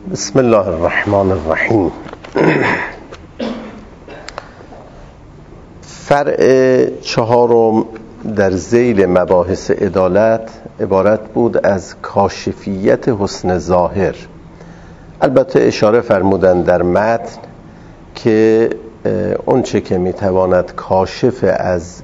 بسم الله الرحمن الرحیم. فرع چهارم در ذیل مباحث عدالت عبارت بود از کاشفیت حسن ظاهر. البته اشاره فرمودن در متن که اون چه که میتواند کاشف از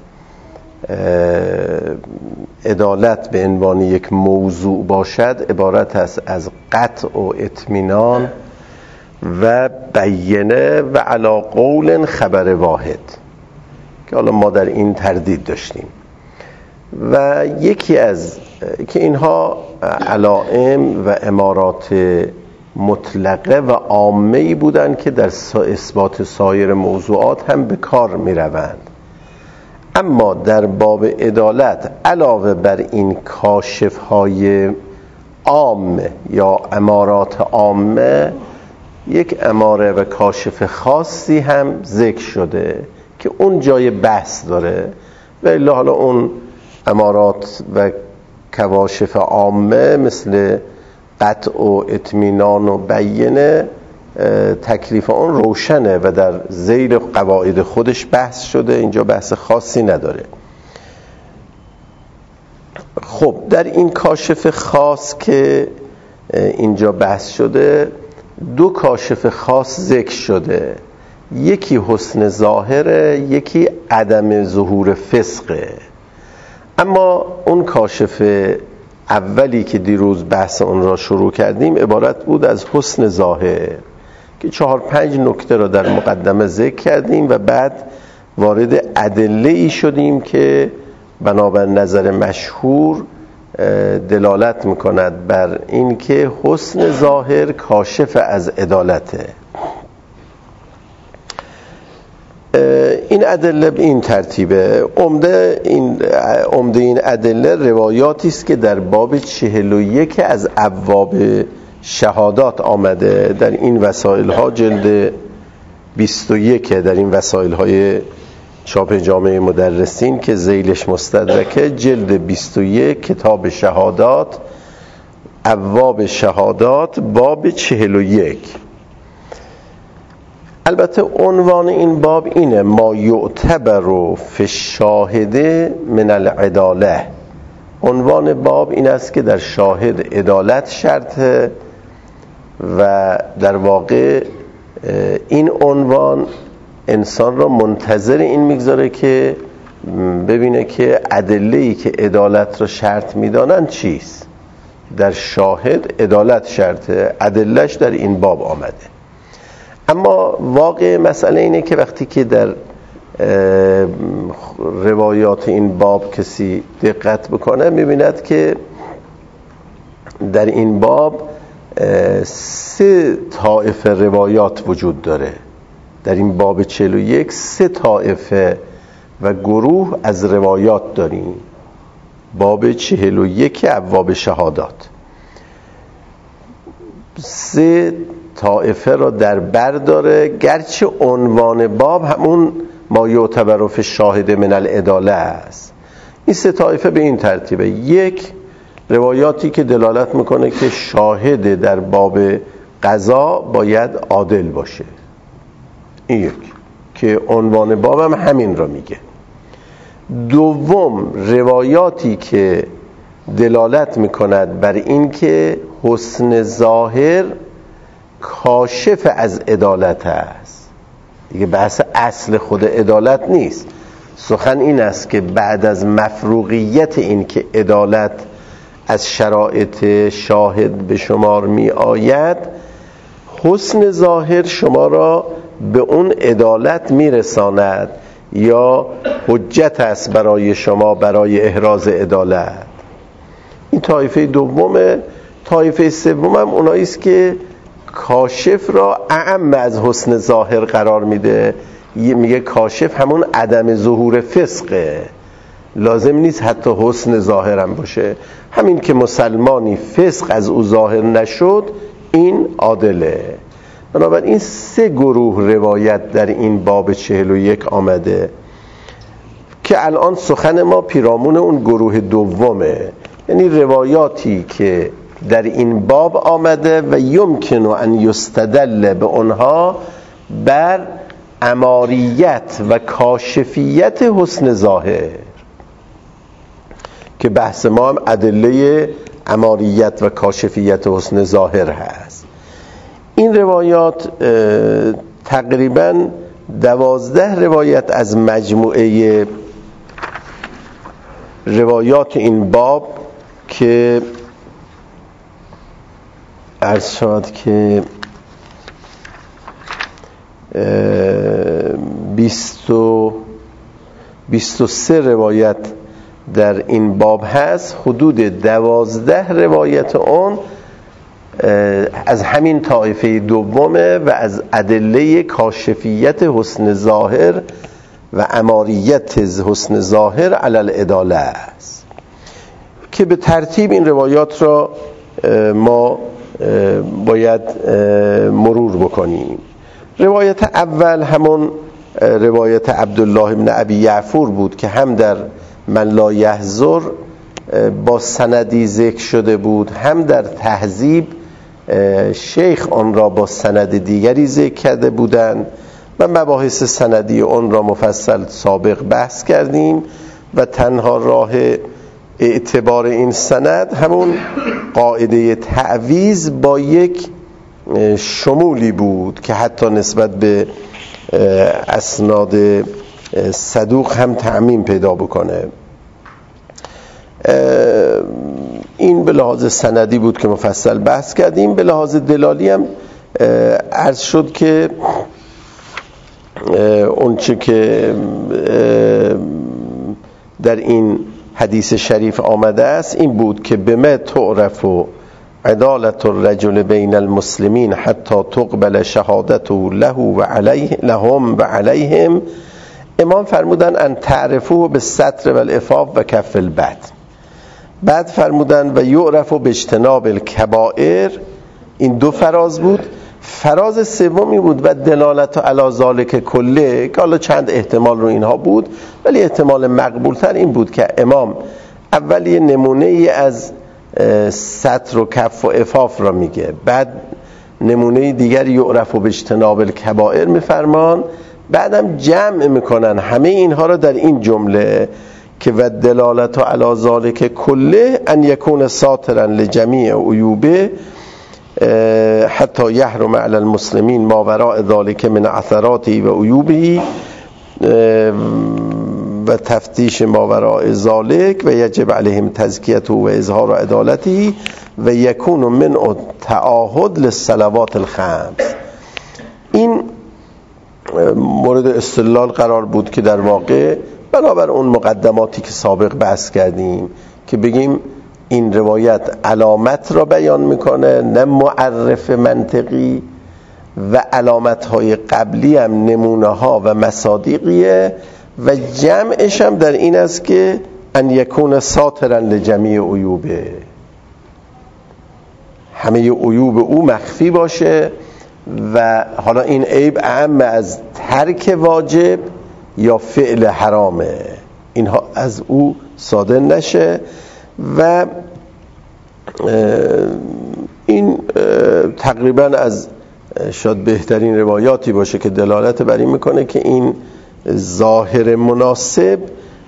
عدالت به عنوان یک موضوع باشد عبارت است از قطع و اطمینان و بیینه و علی قول خبر واحد، که حالا ما در این تردید داشتیم. و یکی از که اینها علائم و امارات مطلقه و عامه‌ای بودند که در اثبات سایر موضوعات هم به کار می روند. اما در باب عدالت علاوه بر این کاشف‌های عام یا امارات عامه، یک اماره و کاشف خاصی هم ذکر شده که اون جای بحث داره و الا حالا اون امارات و کاشف عامه مثل قطع و اطمینان و بیینه تکلیف اون روشنه و در ذیل قواعد خودش بحث شده، اینجا بحث خاصی نداره. خب در این کاشف خاص که اینجا بحث شده دو کاشف خاص ذکر شده، یکی حسن ظاهره، یکی عدم ظهور فسقه. اما اون کاشف اولی که دیروز بحث اون را شروع کردیم عبارت بود از حسن ظاهر که 4-5 نکته را در مقدمه ذکر کردیم و بعد وارد ادله ای شدیم که بنابر نظر مشهور دلالت میکند بر این که حسن ظاهر کاشف از عدالته. این ادله به این ترتیبه. عمده این ادله روایاتی است که در باب 41 از ابواب شهادات آمده. در این وسائل ها جلد 21 در این وسائل های چاپ جامعه مدرسین که ذیلش مستدرکه، جلد 21 کتاب شهادات، ابواب شهادات، باب 41. البته عنوان این باب اینه: ما یعتبر فی الشاهد من العداله. عنوان باب این است که در شاهد عدالت شرطه و در واقع این عنوان انسان را منتظر این میگذاره که ببینه که ادله‌ای که عدالت را شرط میدانن چیست. در شاهد عدالت شرطه، ادلهش در این باب آمده. اما واقع مسئله اینه که وقتی که در روایات این باب کسی دقت بکنه میبیند که در این باب 3 طایفه روایات وجود داره. در این باب 41 3 طایفه و گروه از روایات داریم. باب 41 ابواب شهادات 3 طایفه را در بر داره، گرچه عنوان باب همون ما یعتبر فی الشاهد من العداله است. این 3 طایفه به این ترتیبه: 1 روایاتی که دلالت میکنه که شاهد در باب قضا باید عادل باشه، این 1 که عنوان باب هم همین را میگه. 2 روایاتی که دلالت میکند بر این که حسن ظاهر کاشف از عدالت است. دیگه بحث اصل خود عدالت نیست. سخن این است که بعد از مفروغیت این که عدالت از شرایط شاهد به شمار می آید، حسن ظاهر شما را به اون عدالت می رساند یا حجت است برای شما برای احراز عدالت. این طایفه دومه. طایفه سوم هم اونایی است که کاشف را اعم از حسن ظاهر قرار میده، میگه کاشف همون عدم ظهور فسقه، لازم نیست حتی حسن ظاهر هم باشه، همین که مسلمانی فسق از او ظاهر نشد این عادله. بنابراین 3 گروه روایت در این باب 41 آمده که الان سخن ما پیرامون اون گروه دومه، یعنی روایاتی که در این باب آمده و یمکن ان یستدل به اونها بر اماریت و کاشفیت حسن ظاهر، که بحث ما هم ادله اماریت و کاشفیت حسن ظاهر هست. این روایات تقریباً 12 روایت از مجموعه روایات این باب که عرض شد که 23 روایت در این باب هست، حدود 12 روایت اون از همین طایفه دومه و از ادله کاشفیت حسن ظاهر و اماریت حسن ظاهر علی العداله است که به ترتیب این روایات را ما باید مرور بکنیم. روایت اول همون روایت عبدالله بن ابی یعفور بود که هم در من لا یحضر با سندی ذکر شده بود، هم در تهذیب شیخ آن را با سند دیگری ذکر کرده بودند و مباحث سندی آن را مفصل سابق بحث کردیم و تنها راه اعتبار این سند همون قاعده تعویض با یک شمولی بود که حتی نسبت به اسناد صدوق هم تعمیم پیدا بکنه. این به لحاظ سندی بود که مفصل بحث کردیم. به لحاظ دلالی هم عرض شد که اونچه که در این حدیث شریف آمده است این بود که بما تعرف عدالت الرجل بین المسلمین حتی تقبل شهادته له و علیه لهم و علیهم. امام فرمودن ان تعرفوه به ستر و العفاف و کف البطن. بعد فرمودن و یعرف به اجتناب الکبائر. این دو فراز بود. فراز سومی بود و دلالت علی ذالک کله، که حالا چند احتمال رو اینها بود ولی احتمال مقبول تر این بود که امام اول یه نمونه ای از ستر و کف و عفاف را میگه، بعد نمونه دیگر یعرف به اجتناب الکبائر میفرمان، بعدم جمع میکنن همه اینها را در این جمله که و دلالت علی ذالک کله ان یکون ساترا لجمیع عیوبه حتی یحرم علی المسلمین ما وراء ذالک من اثراته و عیوبه و تفتیش ما وراء ذالک و یجب علیهم تزکیته و اظهار عدالته و یکون من تعاهد للصلوات الخمس. این مورد استدلال قرار بود که در واقع بنابر اون مقدماتی که سابق بحث کردیم که بگیم این روایت علامت را بیان میکنه نه معرف منطقی، و علامت‌های قبلی هم نمونه ها و مصادیقیه و جمعش هم در این است که ان یکون ساترا لجمیع عیوبه، همه عیوب او مخفی باشه و حالا این عیب اعم از ترک واجب یا فعل حرامه، اینها از او صادر نشه. و این تقریبا از شاید بهترین روایاتی باشه که دلالت بر این میکنه که این ظاهر مناسب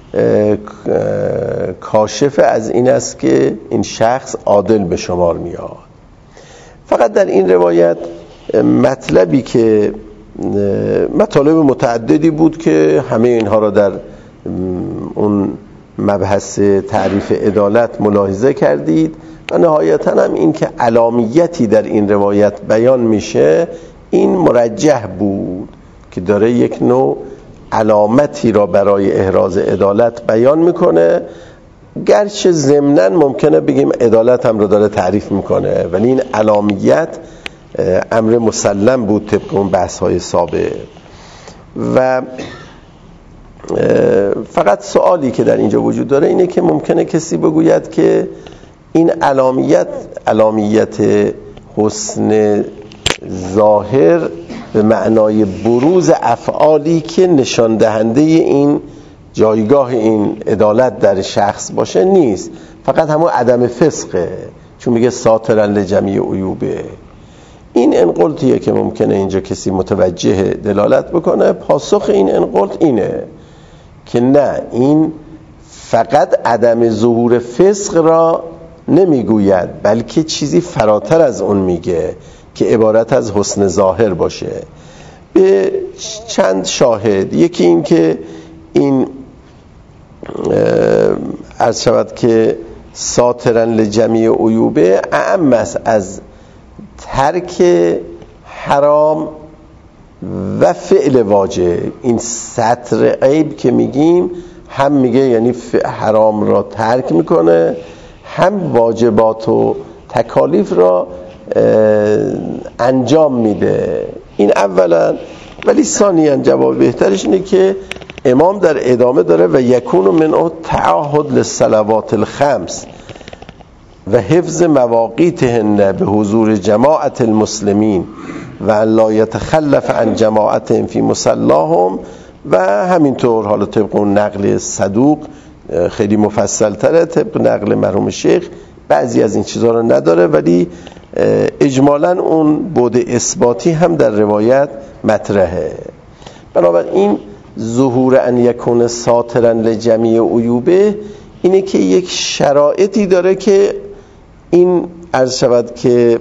کاشف از این است که این شخص عادل به شمار میاد. فقط در این روایت مطلبی که مطالب متعددی بود که همه اینها را در اون مبحث تعریف عدالت ملاحظه کردید و نهایتا هم این که علامیتی در این روایت بیان میشه این مرجح بود که داره یک نوع علامتی را برای احراز عدالت بیان میکنه، گرچه ضمناً ممکنه بگیم عدالت هم رو داره تعریف میکنه ولی این علامیت امر مسلم بود طبق اون بحث های سابق. و فقط سوالی که در اینجا وجود داره اینه که ممکنه کسی بگوید که این علامیت حسن ظاهر به معنای بروز افعالی که نشان دهنده این جایگاه این عدالت در شخص باشه نیست، فقط همون عدم فسقه، چون میگه ساترا لجمیع عیوبه. این انقلتیه که ممکنه اینجا کسی متوجه دلالت بکنه. پاسخ این انقلت اینه که نه، این فقط عدم ظهور فسق را نمیگوید، بلکه چیزی فراتر از اون میگه که عبارت از حسن ظاهر باشه. به چند شاهد، یکی این که این عرض شود که ساترا لجمیع عیوبه اعم است از ترک حرام و فعل واجب. این ستر عیب که میگیم هم میگه یعنی حرام را ترک میکنه، هم واجبات و تکالیف را انجام میده. این اولا. ولی ثانیاً جواب بهترش اینه که امام در ادامه داره و یکون من تعاهد للصلوات الخمس و حفظ مواقیتهن به حضور جماعت المسلمین و لا یتخلف عن جماعتهم فی مصلاهم. و همینطور حالا طبق اون نقل صدوق خیلی مفصل تره، طبق نقل مرحوم شیخ بعضی از این چیزها رو نداره، ولی اجمالاً اون بعد اثباتی هم در روایت مطرحه. بنابراین ظهور ان یکون ساترا لجمیع عیوبه اینه که یک شرایطی داره که این عرض شود که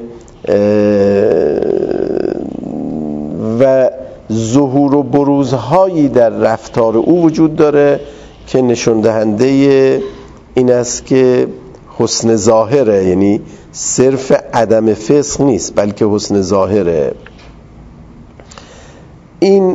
و ظهور و بروزهایی در رفتار او وجود داره که نشون دهنده این است که حسن ظاهره، یعنی صرف عدم فسق نیست بلکه حسن ظاهره. این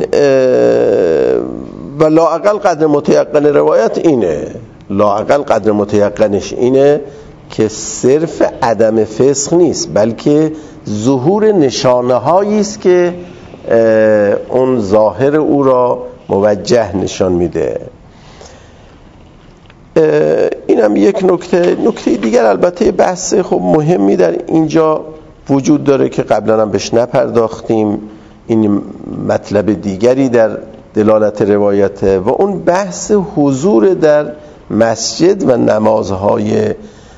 و لااقل قدر متیقن روایت اینه، لااقل قدر متیقنش اینه که صرف عدم فسق نیست بلکه ظهور نشانه هایی است که اون ظاهر او را موجه نشان میده. این هم یک نکته دیگر. البته بحث خب مهمی در اینجا وجود داره که قبلا هم بهش نپرداختیم. این مطلب دیگری در دلالت روایته و اون بحث حضور در مسجد و نمازهای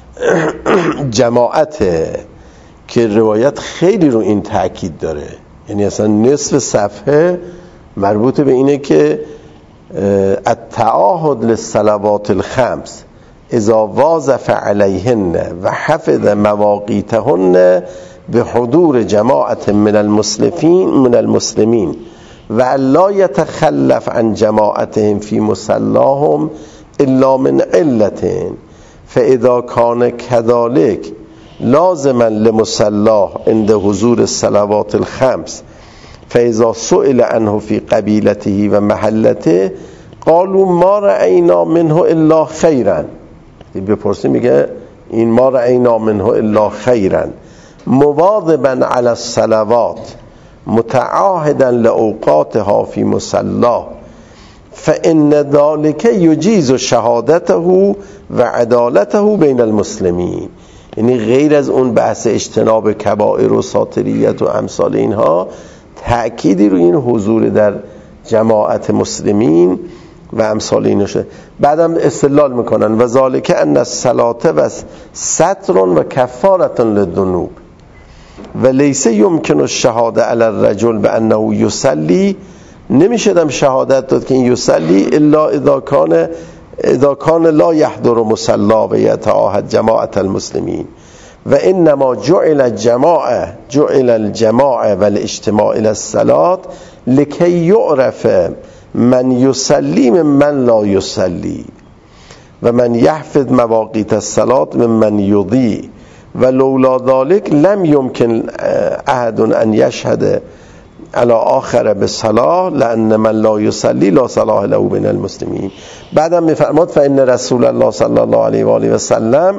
جماعته که روایت خیلی رو این تاکید داره. یعنی اصلا نصف صفحه مربوط به اینه که التعاهد للصلوات الخمس اذا واظف علیهن و حفظ مواقیتهن به حضور جماعت من المسلمین و لا يتخلف عن جماعتهم في مصلاهم الا من علة فاذا كان كذلك لازما لمصلاه عند حضور الصلوات الخمس فاذا سئل عنه في قبيلته و محلته قالوا ما رأينا منه الا خيرا. بپرسیم میگه این ما رأينا منه الا خيرا مواظبا على الصلوات متعاهدا لأوقاتها في مصلاه فإن ذلك يجيز شهادته و عدالته بین المسلمین. یعنی غیر از اون بحث اجتناب کبائر و ساتریت و امثال اینها، تأکیدی رو این حضور در جماعت مسلمین و امثال اینها شده. بعدم استدلال میکنن و ذالک ان الصلاة و ستر و کفارة للذنوب و لیس یمکن الشهاده علی الرجل بانه یصلی. نمیشدم شهادت داد که این یصلی الا اذا کان لا یحضر مصلا و یتعاهد جماعت المسلمین و انما جعل الجماعه والاجتماع الى الصلاه لکی یعرف من یصلی من لا یصلی و من یحفظ مواقیت الصلاه ممن یضیع و لولا ذلك لم يمكن احد ان يشهد على آخر بالصلاة لأن من لا يصلي لا صلاة له بين المسلمين. بعدم میفرماد فإن رسول الله صلى الله عليه وآله وسلم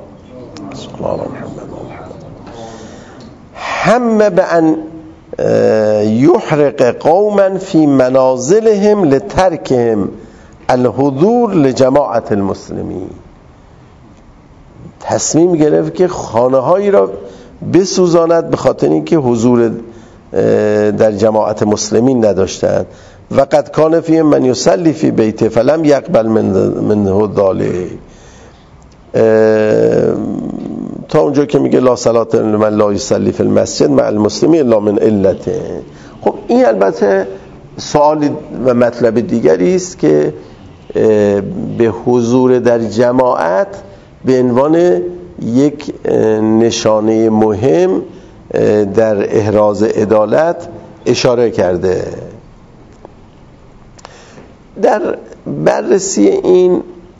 هم بأن يحرق قوما في منازلهم لتركهم الحضور لجماعة المسلمين. تصمیم گرفت که خانه هایی را بسوزاند به خاطر اینکه حضور در جماعت مسلمین نداشتند و قد کان فی من یصلی فی بیته فلم یقبل منه ذلک. تا اونجا که میگه لا صلات لمن لا یصلی فی المسجد مع المسلمین الا من علته. خب این البته سوال و مطلب دیگری است که به حضور در جماعت به عنوان یک نشانه مهم در احراز عدالت اشاره کرده. در بررسی این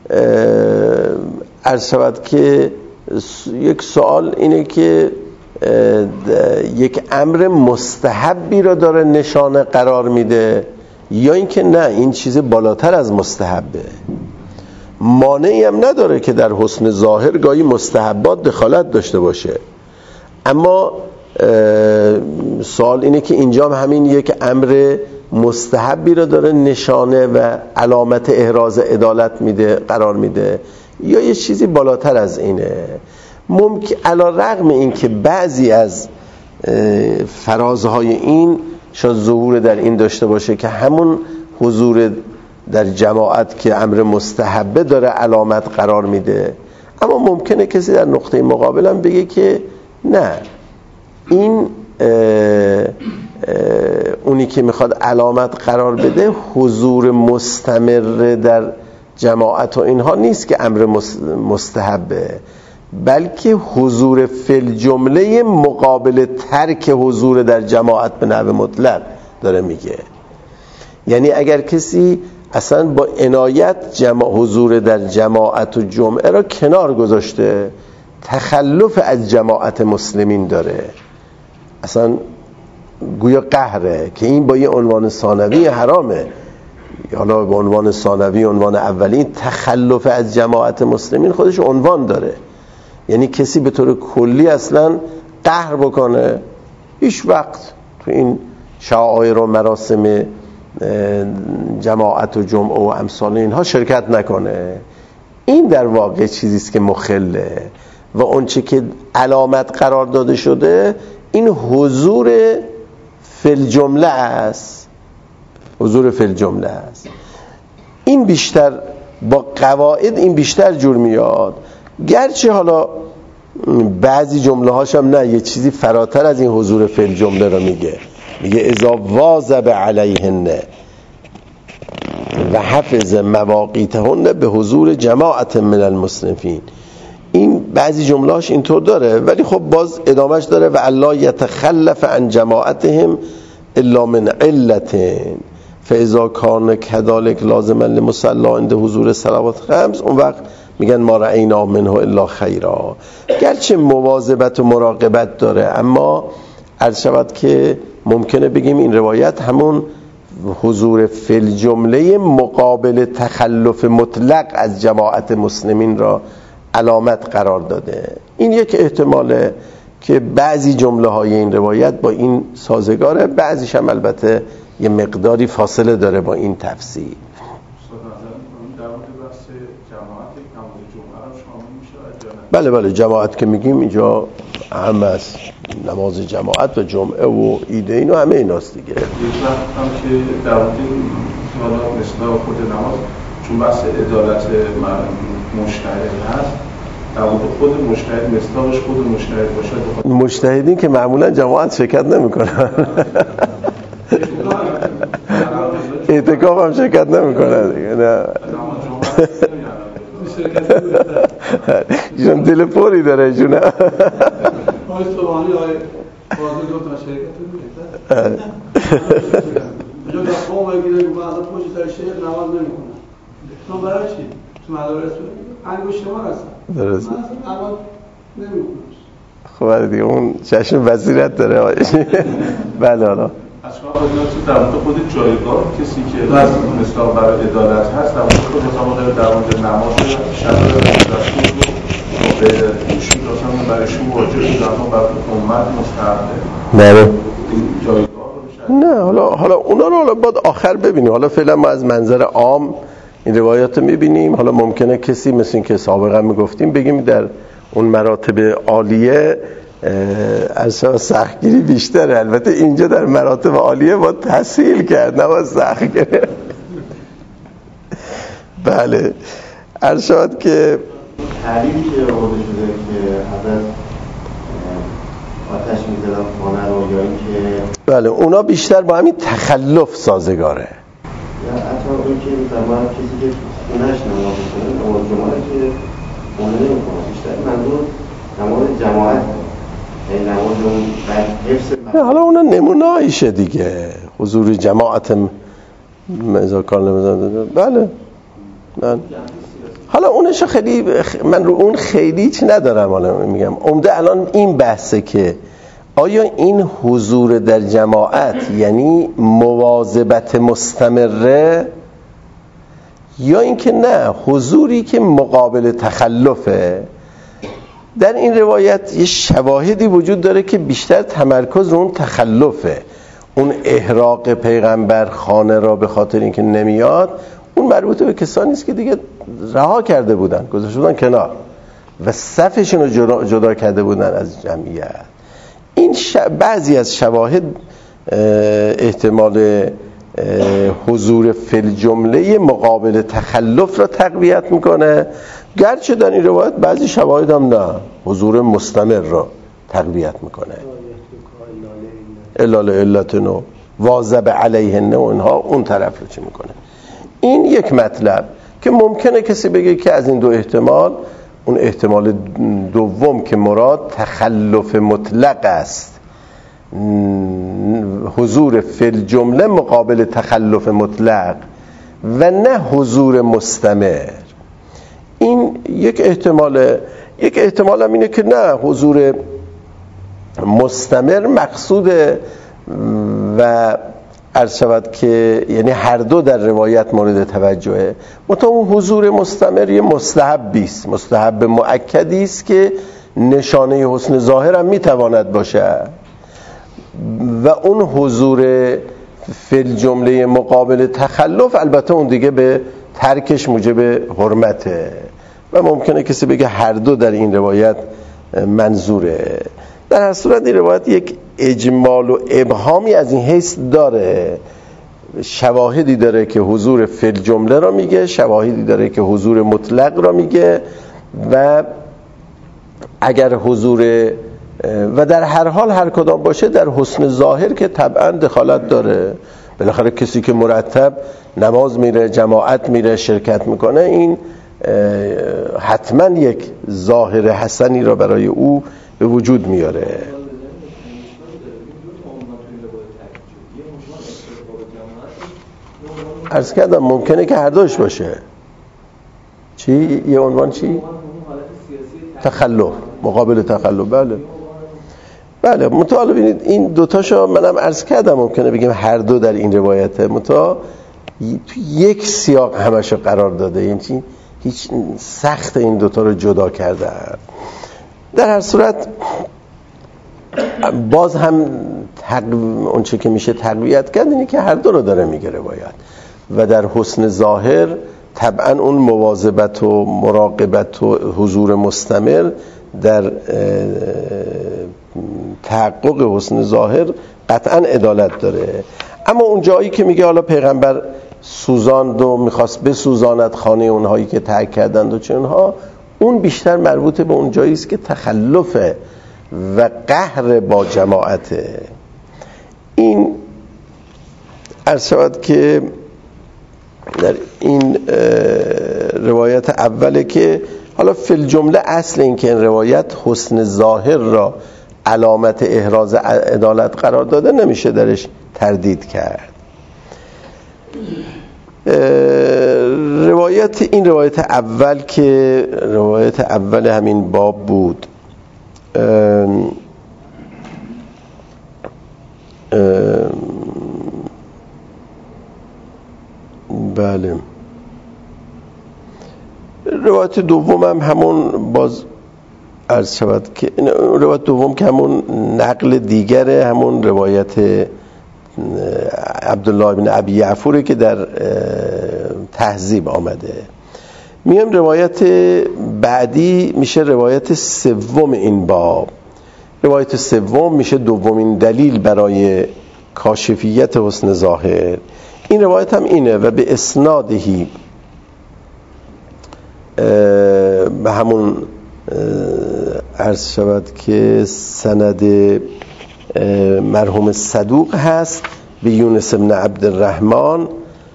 عرض شود که یک سوال اینه که یک امر مستحبی را داره نشانه قرار میده یا اینکه نه این چیز بالاتر از مستحبه. مانعی هم نداره که در حسن ظاهر گاهی مستحبات دخالت داشته باشه، اما سوال اینه که اینجا همین یک امر مستحبی را داره نشانه و علامت احراز عدالت میده قرار میده یا یه چیزی بالاتر از اینه. ممکن علی رغم این که بعضی از فرازهای این شاید ظهور در این داشته باشه که همون حضور در جماعت که امر مستحبه داره علامت قرار میده، اما ممکنه کسی در نقطه مقابل هم بگه که نه، این اونی که میخواد علامت قرار بده حضور مستمر در جماعت و اینها نیست که امر مستحبه، بلکه حضور فی الجمله مقابل ترک حضور در جماعت به نحو مطلق داره میگه. یعنی اگر کسی اصلا با عنایت حضور در جماعت و جمعه را کنار گذاشته، تخلف از جماعت مسلمین داره، اصلا گویا قهره که این با یه عنوان ثانوی حرامه، حالا به عنوان ثانوی عنوان اولی، تخلف از جماعت مسلمین خودش عنوان داره. یعنی کسی به طور کلی اصلا قهر بکنه، هیچ وقت تو این شعائر و مراسم جماعت و جمعه و امثال اینها شرکت نکنه، این در واقع چیزیست که مخله و اونچه که علامت قرار داده شده این حضور فی الجمله است. حضور فی الجمله است. این بیشتر با قواعد این بیشتر جور میاد، گرچه حالا بعضی جمله هاشم نه، یه چیزی فراتر از این حضور فی الجمله رو میگه اذا واظب علیهن و حفظ مواقیتهن به حضور جماعت من المسلمین. این بعضی جمله هاش اینطور داره، ولی خب باز ادامهش داره و الله یتخلف عن جماعتهم الا من علت فاذا کان كذلك لازما لمصلی عند حضور صلوات خمس، اون وقت میگن ما رأینا منه الا خیرا. گرچه مواظبت و مراقبت داره، اما عرض شود که ممکنه بگیم این روایت همون حضور فی الجمله مقابل تخلف مطلق از جماعت مسلمین را علامت قرار داده. این یک احتماله که بعضی جمله های این روایت با این سازگاره، بعضیش هم البته یه مقداری فاصله داره با این تفسیر. بله جماعت که میگیم اینجا هم است، نماز جماعت و جمعه و عید اینو همه ایناست دیگه. یک وقت هم که در مورد حالا مثلا خود نماز، چون بحث عدالت مجتهد هست، در مورد خود مجتهد مصداقش خود مجتهد باشه. مجتهدین که معمولا جماعت شرکت نمیکنن، اعتکاف هم شرکت نمیکنن دیگه. نه جون دل پوری داره جونه. خب دیگه اون چشم بصیرت داره. بله حالا اصلا در مورد خود جایگاه کسی که مصداق برای عدالت هست، در مورد خود مثلا در مورد نماز شرایط رسول رو به ایشون مثلا برای شما واجب شده اما برای امت مستحبه. بله جایگاه نه حالا اونا رو حالا باید آخر ببینیم. حالا فعلا ما از منظر عام این روایات رو میبینیم. حالا ممکنه کسی مثل این که سابقا میگفتیم بگیم در اون مراتب عالیه اصلا سختگیری بیشتره. البته اینجا در مراتب عالیه با تسهیل کرد، نه با سخت کرد. بله عرض شد که تعریفی که آورده شده که حضرت آتش می‌زدن خانه رو، یا اینکه بله اونا بیشتر با همین تخلف سازگاره. یا حتی اون که می‌فرمایند کسی که خونه‌اش نماز می‌خونه، نماز جماعت که خونه نمی‌خونه، بیشتر منظور نماز جماعت، یعنی نماز اون حفظ. حالا اونا نمونه‌ایشه دیگه، حضور جماعت مزاکار نمی‌زنه. بله من حالا اونش خیلی من رو اون خیلی چی ندارم. حالا میگم عمده الان این بحثه که آیا این حضور در جماعت یعنی مواظبت مستمره، یا اینکه نه حضوری که مقابل تخلفه. در این روایت یه شواهدی وجود داره که بیشتر تمرکز رو اون تخلفه. اون احراق پیغمبر خانه را به خاطر اینکه نمیاد، اون مربوط به کسانی است که دیگه رها کرده بودن، گذاشته بودن کنار و صفشون رو جدا کرده بودن از جمعیت. این بعضی از شواهد احتمال حضور فی الجمله مقابل تخلف را تقویت میکنه، گرچه در این روایت بعضی شواهد هم نه حضور مستمر را تقویت میکنه. الا لعلتن واظب علیهن و اینها اون طرف رو چی میکنه. این یک مطلب که ممکنه کسی بگه که از این دو احتمال، اون احتمال دوم که مراد تخلف مطلق است، حضور فی الجمله مقابل تخلف مطلق و نه حضور مستمر، این یک احتماله. یک احتمال هم اینه که نه حضور مستمر مقصوده و عرض شود که یعنی هر دو در روایت مورد توجهه. منتها اون حضور مستمر یه مستحبی است، مستحب مؤکدی است که نشانه حسن ظاهر هم میتواند باشه و اون حضور فی الجمله مقابل تخلف البته اون دیگه به ترکش موجب حرمته و ممکنه کسی بگه هر دو در این روایت منظوره. در هر صورت این روایت یک اجمال و ابهامی از این حیث داره، شواهدی داره که حضور فی الجمله را میگه، شواهدی داره که حضور مطلق را میگه و اگر حضور و در هر حال هر کدام باشه در حسن ظاهر که طبعا دخالت داره. بالاخره کسی که مرتب نماز میره، جماعت میره، شرکت میکنه، این حتما یک ظاهر حسنی را برای او به وجود میاره. عرض کردم ممکنه که هر دوش باشه. چی؟ یه عنوان چی؟ تخلف، مقابل تخلف. بله بله. متعال ببینید این دوتاشو منم عرض کردم ممکنه بگیم هر دو در این روایته، متعال تو یک سیاق همشو قرار داده، یعنی هیچ سخت این دوتا رو جدا کرده. در هر صورت باز هم اون چه که میشه تقویت کرد اینه که هر دو رو داره میگه روایت و در حسن ظاهر طبعا اون مواظبت و مراقبت و حضور مستمر در تحقق حسن ظاهر قطعا عدالت داره. اما اون جایی که میگه حالا پیغمبر سوزاند و میخواست بسوزاند خانه اونهایی که ترک کردند و چنها، اون بیشتر مربوط به اون جایی است که تخلفه و قهر با جماعته. این عرض شود که در این روایت اوله که حالا فی الجمله اصل این که این روایت حسن ظاهر را علامت احراز عدالت قرار داده نمیشه درش تردید کرد. این روایت اول که روایت اول همین باب بود، بله. روایت دوم هم همون باز عرض شود که روایت دوم که همون نقل دیگره، همون روایت عبدالله بن ابی یعفوره که در تهذیب آمده. میگم روایت بعدی میشه روایت سوم این باب. روایت سوم میشه دومین دلیل برای کاشفیت حسن ظاهر. این روایت هم اینه و به اسنادهی به همون عرض شود که سند مرحوم صدوق هست به یونس بن عبدالرحمن،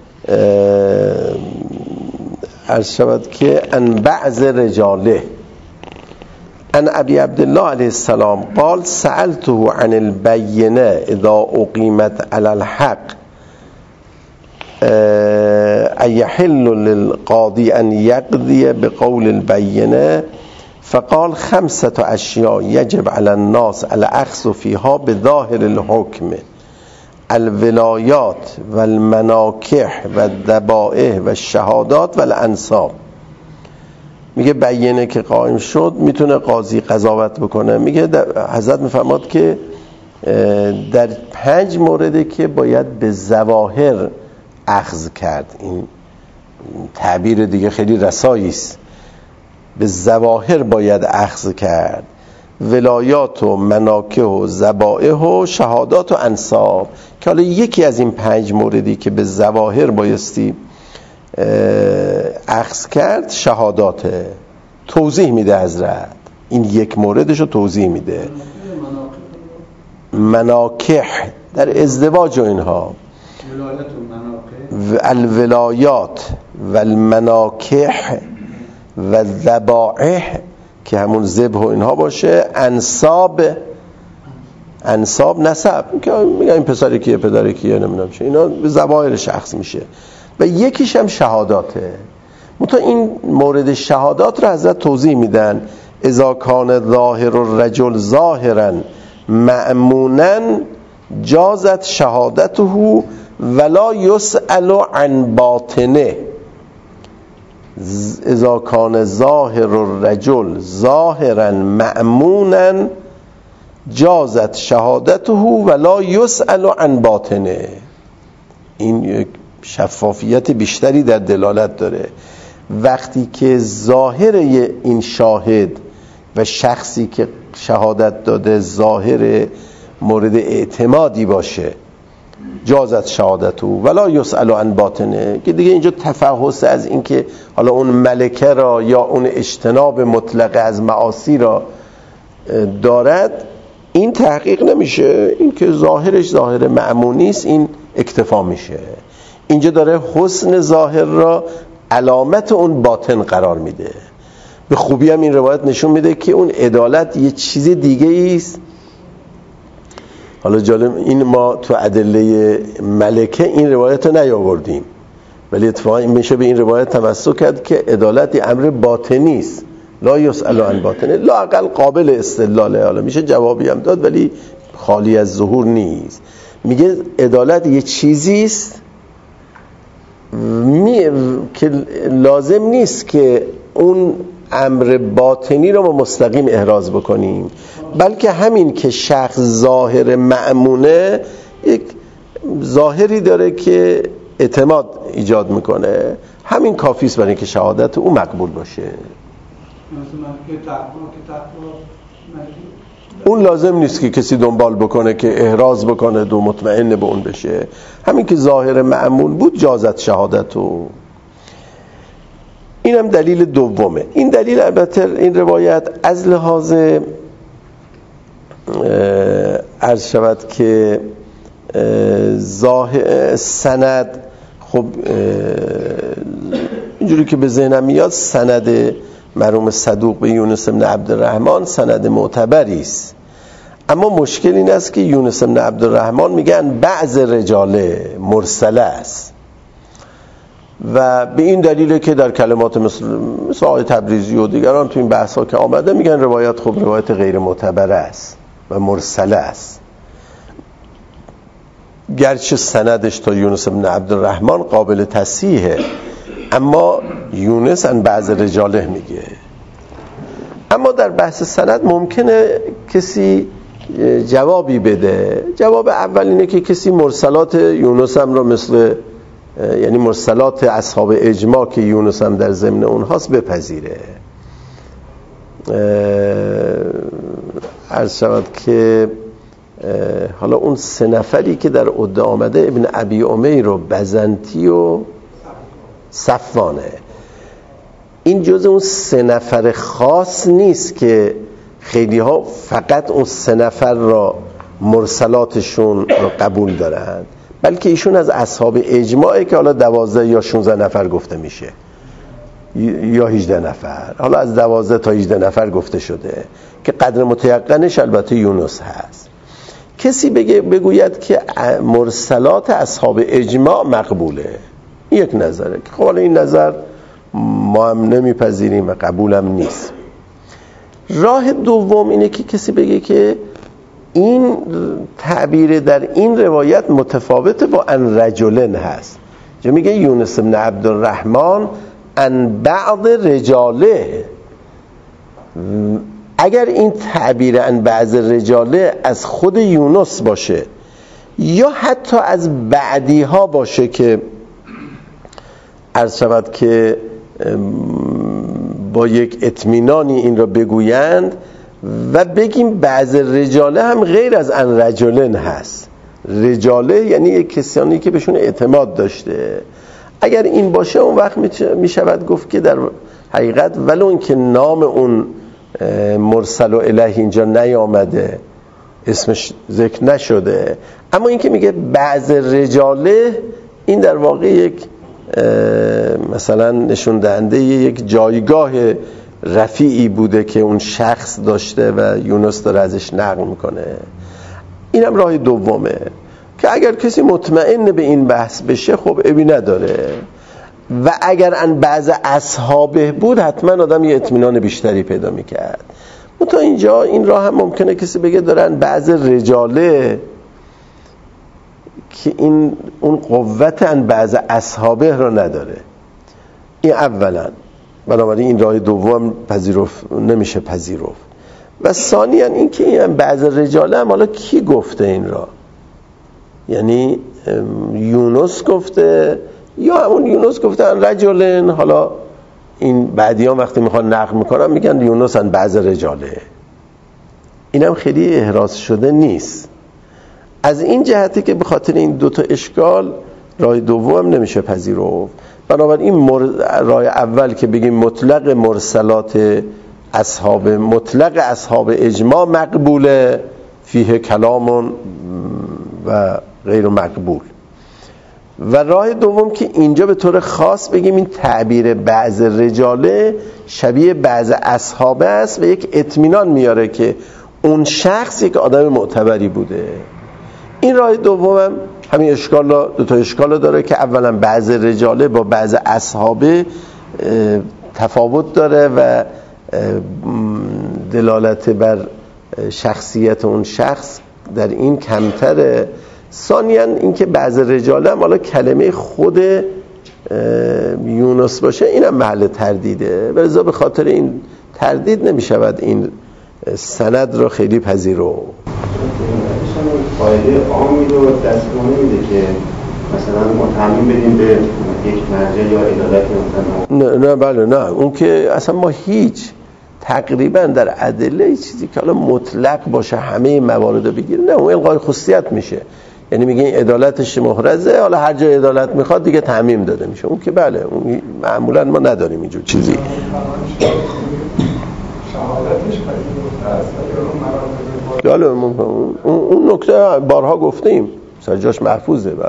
عرض شود که ان بعض رجاله ان ابی عبدالله علیه السلام قال سألته عن البینه اذا اقیمت علی الحق ایحل للقاضی ان یقضی بقول البینه فقال 5 اشیاء یجب علی الناس الاخذ فیها بظاهر الحکم الولایات و المناکح و الذبائح و الشهادات و الانساب. میگه بینه که قائم شد میتونه قاضی قضاوت بکنه. میگه حضرت میفرماد که در 5 مورده که باید به ظواهر اخذ کرد. این تعبیر دیگه خیلی رسایی است. به ظواهر باید اخذ کرد، ولایات و مناکح و ذبائح و شهادات و انساب، که حالا یکی از این 5 موردی که به ظواهر بایستی اخذ کرد شهاداته. توضیح میده حضرت، این یک موردش رو توضیح میده. مناکح در ازدواج و اینها، الولایات و المناکح و ذبائح که همون ذبح و اینها باشه، انساب نسب که میگن این پسر کیه پدر کیه نمیدونم چه، اینا به ظواهر شخص میشه. و یکیش هم شهاداته. منتها این مورد شهادات رو حضرت توضیح میدن. اذا کان ظاهر الرجل ظاهرا مأمونا جازت شهادته ولا یسأل عن باطنه. اذا کان ظاهر الرجل ظاهرا مأمونا جازت شهادته ولا یسأل عن باطنه. این شفافیت بیشتری در دلالت داره. وقتی که ظاهر این شاهد و شخصی که شهادت داده ظاهر مورد اعتمادی باشه، جازت شهادته ولا یسأل عن باطنه، که دیگه اینجا تفحص از این که حالا اون ملکه را یا اون اجتناب مطلق از معاصی را دارد، این تحقیق نمیشه. این که ظاهرش ظاهر مأمونی است این اکتفا میشه. اینجا داره حسن ظاهر را علامت اون باطن قرار میده. به خوبی هم این روایت نشون میده که اون عدالت یه چیز دیگه است. حالا جالب این ما تو ادله ملکه این روایت رو نیاوردیم، ولی اتفاقا این میشه به این روایت تمسک کرد که عدالت امر باطنی است. لا یسأل عن باطنه، لا اقل قابل استدلاله. حالا میشه جوابی هم داد ولی خالی از ظهور نیست. میگه عدالت یه چیزی است که لازم نیست که اون امر باطنی رو ما مستقیم احراز بکنیم، بلکه همین که شخص ظاهر مأمونه یک ظاهری داره که اعتماد ایجاد میکنه، همین کافی است برای اینکه شهادت او مقبول باشه. اون لازم نیست که کسی دنبال بکنه که احراز بکنه دو مطمئن به اون بشه. همین که ظاهر مأمون بود جازت شهادت او. اینم دلیل دومه. این دلیل البته این روایت از لحاظ عرض شود که سند، خب اینجوری که به ذهنم میاد سند مرحوم صدوق به یونس بن عبدالرحمن سند معتبری است، اما مشکل این است که یونس بن عبدالرحمن میگن بعض رجاله مرسله است و به این دلیله که در کلمات مثل آقای تبریزی و دیگران تو این بحث ها که آمده میگن روایت خب روایت غیر معتبر است و مرسله است، گرچه سندش تا یونس بن عبدالرحمن قابل تصحیحه، اما یونس ان بعض رجاله میگه. اما در بحث سند ممکنه کسی جوابی بده. جواب اول اینه که کسی مرسلات یونس هم رو مثل یعنی مرسلات اصحاب اجماع که یونس هم در ضمن اونهاست بپذیره. عرض شود که حالا اون 3 نفری که در عده آمده ابن ابی امیر و بزنتی و صفوانه، این جز اون 3 نفر خاص نیست که خیلی ها فقط اون 3 نفر را مرسلاتشون رو قبول دارن، بلکه ایشون از اصحاب اجماعه که حالا 12 یا 16 نفر گفته میشه یا 18 نفر، حالا از 12 تا 18 نفر گفته شده که قدر متیقنش البته یونس هست. کسی بگوید که مرسلات اصحاب اجماع مقبوله، یک نظره که خب حالا این نظر ما هم نمیپذیریم و قبولم نیست. راه دوم اینه که کسی بگه که این تعبیر در این روایت متفاوته با ان رجلن هست، جا میگه یونس بن عبدالرحمن ان بعض رجاله. اگر این تعبیر ان بعض رجاله از خود یونس باشه یا حتی از بعدی ها باشه که عرض شود که با یک اطمینانی این را بگویند و بگیم بعض رجاله هم غیر از ان رجلن هست. رجاله یعنی یک کسانی که بهشون اعتماد داشته. اگر این باشه اون وقت می شود گفت که در حقیقت ولو این که نام اون مرسل و الیه اینجا نیامده، اسمش ذکر نشده، اما این که میگه بعض رجاله، این در واقع یک مثلا نشون دهنده یک جایگاه رفیعی بوده که اون شخص داشته و یونس داره ازش نقل میکنه. اینم راه دومه که اگر کسی مطمئن به این بحث بشه خب عیبی نداره، و اگر ان بعض اصحابه بود حتما آدم یه اطمینان بیشتری پیدا میکرد. تا اینجا این راه هم ممکنه کسی بگه دارن بعض رجاله که این اون قوت ان بعض اصحابه رو نداره. این اولا، بنابراین این راه دوم نمیشه پذیرفت. و ثانیاً این که این بعض رجاله هم حالا کی گفته این را؟ یعنی یونس گفته یا همون یونس گفتن رجلن، حالا این بعدیان وقتی میخوان نقل میکنن میگن یونس ان بعض رجاله. اینم خیلی احراز شده نیست. از این جهتی که به خاطر این دوتا اشکال راه دوم نمیشه پذیرفت. بنابراین راه اول که بگیم مطلق مرسلات مطلق اصحاب اجماع مقبوله، فیه کلام و غیر مقبول. و راه دوم که اینجا به طور خاص بگیم این تعبیر بعض رجاله شبیه بعض اصحابه است و یک اطمینان میاره که اون شخص یک آدم معتبری بوده. این راه دوم همین دوتا اشکال داره که اولا بعض رجاله با بعض اصحابه تفاوت داره و دلالت بر شخصیت اون شخص در این کمتره. ثانیاً اینکه بعض رجاله هم حالا کلمه خود یونس باشه اینم محل تردیده، ولذا به خاطر این تردید نمیشود این سند رو خیلی پذیرو. قاعده عامی رو دستور نمیده که مثلا ما تعمیم بدیم به یک مرجع یا عدالت مثلا. نه بله نه، اون که اصلا ما هیچ تقریبا در ادله چیزی که حالا مطلق باشه همه موارد رو بگیره، نه اون الغای خصوصیت میشه. یعنی میگه این عدالتش محرزه، حالا هر جای عدالت میخواد دیگه تعمیم داده میشه. اون که بله، اون معمولا ما نداریم اینجور چیزی. بله اون نکته بارها گفتیم، سرجاش محفوظه. بله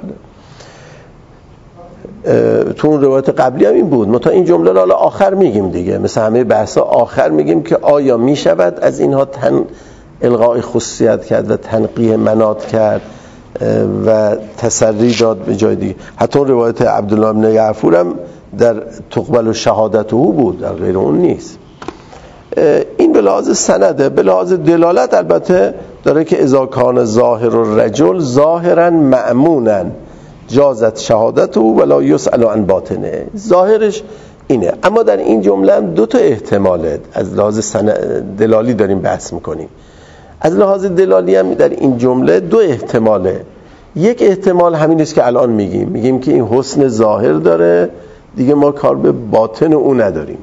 تو اون روایت قبلی هم این بود. ما تا این جمله رو حالا آخر میگیم دیگه، مثل همه بحثا آخر میگیم که آیا میشود از اینها الغای خصوصیت کرد و تنقیح منات کرد و تسری داد به جای دیگه. حتی اون روایت عبدالله بن یعفور هم در تقبل و شهادته بود، در غیر اون نیست. این به لحاظ سنده. به لحاظ دلالت البته داره که اذا کان ظاهر الرجل ظاهرا مأمونا جازت شهادته ولا یسأل عن باطنه. ظاهرش اینه، اما در این جمله هم دو تا احتماله. از لحاظ دلالی داریم بحث میکنیم. از لحاظ دلالی هم در این جمله دو احتماله. یک احتمال همین است که الان میگیم که این حسن ظاهر داره، دیگه ما کار به باطن او نداریم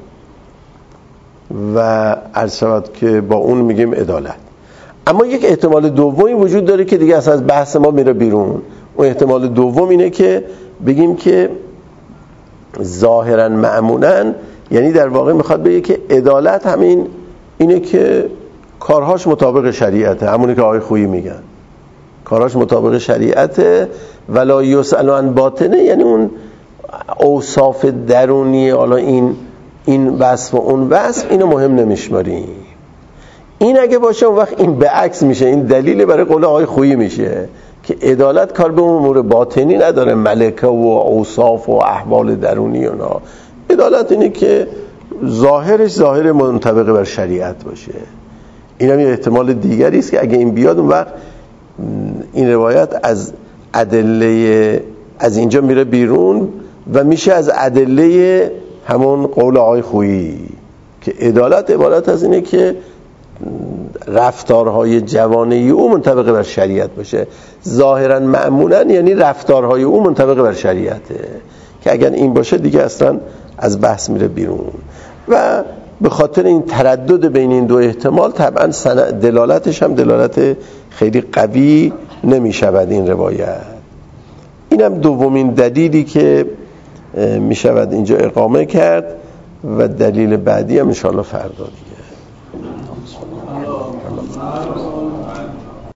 و عرض شود که با اون میگیم عدالت. اما یک احتمال دومی وجود داره که دیگه اصلا از بحث ما میره بیرون. اون احتمال دوم اینه که بگیم که ظاهرا معمولا یعنی در واقع میخواد بگه که عدالت همین اینه که کارهاش مطابق شریعته، همونی که آقای خویی میگن کارهاش مطابق شریعته. ولا یسأل عن باطنه یعنی اون اوصاف درونی، حالا این وصف و اون وصف اینو مهم نمیشماریم. این اگه باشه اون وقت این به عکس میشه، این دلیل برای قول آقای خویی میشه که عدالت کار به امور باطنی نداره، ملکه و اوصاف و احوال درونی و نه. عدالت اینه که ظاهرش ظاهر منطبق بر شریعت باشه. این هم یه احتمال دیگری است که اگه این بیاد اون وقت این روایت از ادله از اینجا میره بیرون و میشه از ادله همون قول آقای خویی که عدالت عبارت از اینه که رفتارهای جوانه او منطبق بر شریعت باشه. ظاهرا معمولا یعنی رفتارهای او منطبق بر شریعته، که اگر این باشه دیگه اصلا از بحث میره بیرون. و به خاطر این تردد بین این دو احتمال طبعا دلالتش هم دلالت خیلی قوی نمیشود این روایت. اینم دومین دلیلی که میشود اینجا اقامه کرد و دلیل بعدی هم انشاءالله فردا دیگه.